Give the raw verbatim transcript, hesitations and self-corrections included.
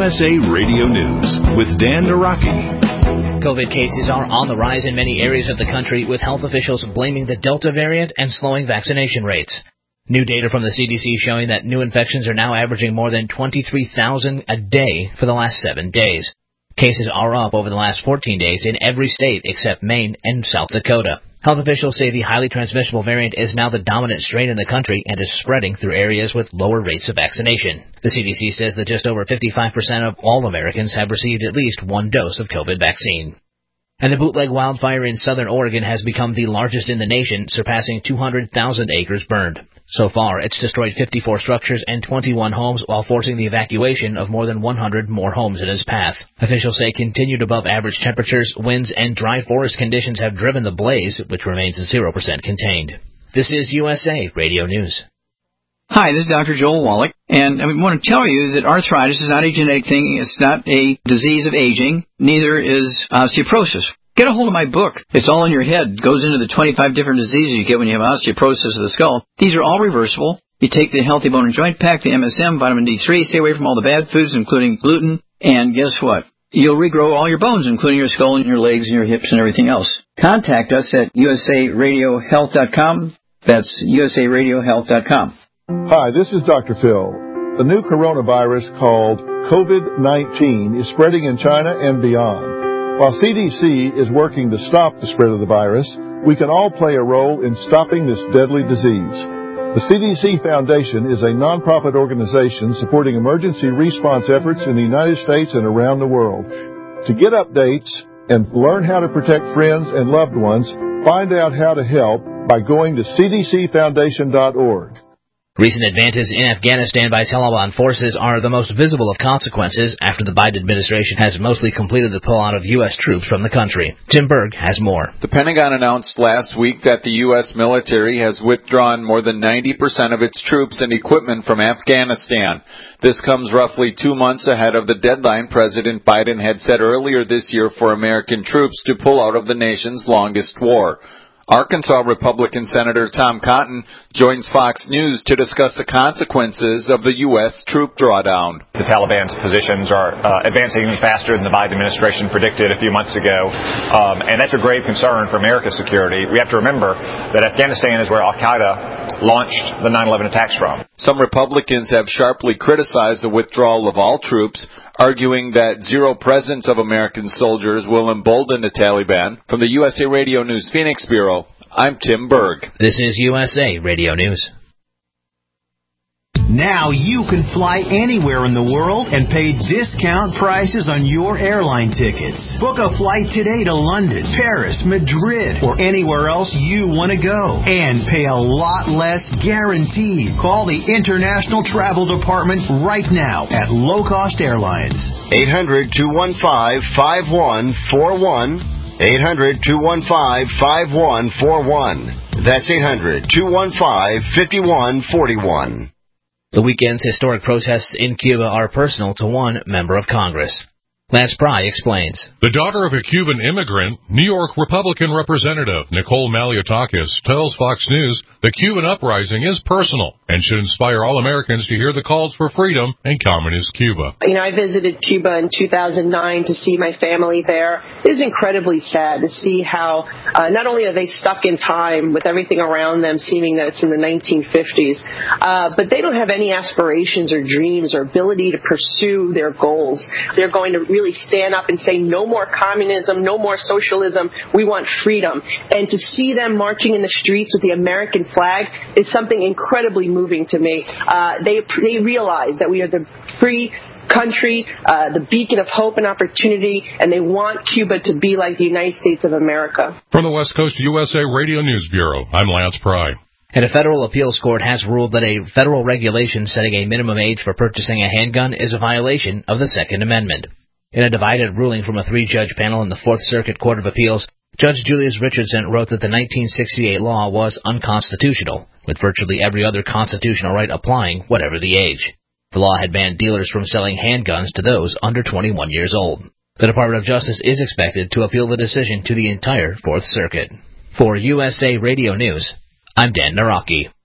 U S A Radio News with Dan Naraki. COVID cases are on the rise in many areas of the country, with health officials blaming the Delta variant and slowing vaccination rates. New data from the C D C showing that new infections are now averaging more than twenty-three thousand a day for the last seven days. Cases are up over the last fourteen days in every state except Maine and South Dakota. Health officials say the highly transmissible variant is now the dominant strain in the country and is spreading through areas with lower rates of vaccination. The C D C says that just over fifty-five percent of all Americans have received at least one dose of COVID vaccine. And the bootleg wildfire in southern Oregon has become the largest in the nation, surpassing two hundred thousand acres burned. So far, it's destroyed fifty-four structures and twenty-one homes while forcing the evacuation of more than one hundred more homes in its path. Officials say continued above-average temperatures, winds, and dry forest conditions have driven the blaze, which remains zero percent contained. This is U S A Radio News. Hi, this is Doctor Joel Wallach, and I want to tell you that arthritis is not a genetic thing. It's not a disease of aging. Neither is osteoporosis. Get a hold of my book. It's all in your head. It goes into the twenty-five different diseases you get when you have osteoporosis of the skull. These are all reversible. You take the Healthy Bone and Joint Pack, the M S M, vitamin D three, stay away from all the bad foods, including gluten, and guess what? You'll regrow all your bones, including your skull and your legs and your hips and everything else. Contact us at U S A radio health dot com. That's U S A radio health dot com. Hi, this is Doctor Phil. The new coronavirus called COVID nineteen is spreading in China and beyond. While C D C is working to stop the spread of the virus, we can all play a role in stopping this deadly disease. The C D C Foundation is a nonprofit organization supporting emergency response efforts in the United States and around the world. To get updates and learn how to protect friends and loved ones, find out how to help by going to c d c foundation dot org. Recent advances in Afghanistan by Taliban forces are the most visible of consequences after the Biden administration has mostly completed the pullout of U S troops from the country. Tim Berg has more. The Pentagon announced last week that the U S military has withdrawn more than ninety percent of its troops and equipment from Afghanistan. This comes roughly two months ahead of the deadline President Biden had set earlier this year for American troops to pull out of the nation's longest war. Arkansas Republican Senator Tom Cotton joins Fox News to discuss the consequences of the U S troop drawdown. The Taliban's positions are uh, advancing even faster than the Biden administration predicted a few months ago, um, and that's a grave concern for America's security. We have to remember that Afghanistan is where al-Qaeda launched the nine eleven attacks from. Some Republicans have sharply criticized the withdrawal of all troops, arguing that zero presence of American soldiers will embolden the Taliban. From the U S A Radio News Phoenix Bureau, I'm Tim Berg. This is U S A Radio News. Now you can fly anywhere in the world and pay discount prices on your airline tickets. Book a flight today to London, Paris, Madrid, or anywhere else you want to go. And pay a lot less guaranteed. Call the International Travel Department right now at Low Cost Airlines. eight hundred, two one five, five one four one. eight hundred, two one five, five one four one. That's eight hundred, two one five, five one four one. The weekend's historic protests in Cuba are personal to one member of Congress. Lance Pry explains. The daughter of a Cuban immigrant, New York Republican Representative Nicole Malliotakis tells Fox News the Cuban uprising is personal and should inspire all Americans to hear the calls for freedom in communist Cuba. You know, I visited Cuba in two thousand nine to see my family there. It is incredibly sad to see how uh, not only are they stuck in time with everything around them seeming that it's in the nineteen fifties, uh, but they don't have any aspirations or dreams or ability to pursue their goals. They're going to really stand up and say no more communism, no more socialism, we want freedom. And to see them marching in the streets with the American flag is something incredibly moving to me. Uh, they, they realize that we are the free country, uh, the beacon of hope and opportunity, and they want Cuba to be like the United States of America. From the West Coast U S A Radio News Bureau, I'm Lance Pry. And a federal appeals court has ruled that a federal regulation setting a minimum age for purchasing a handgun is a violation of the Second Amendment. In a divided ruling from a three-judge panel in the Fourth Circuit Court of Appeals, Judge Julius Richardson wrote that the nineteen sixty-eight law was unconstitutional, with virtually every other constitutional right applying, whatever the age. The law had banned dealers from selling handguns to those under twenty-one years old. The Department of Justice is expected to appeal the decision to the entire Fourth Circuit. For U S A Radio News, I'm Dan Naraki.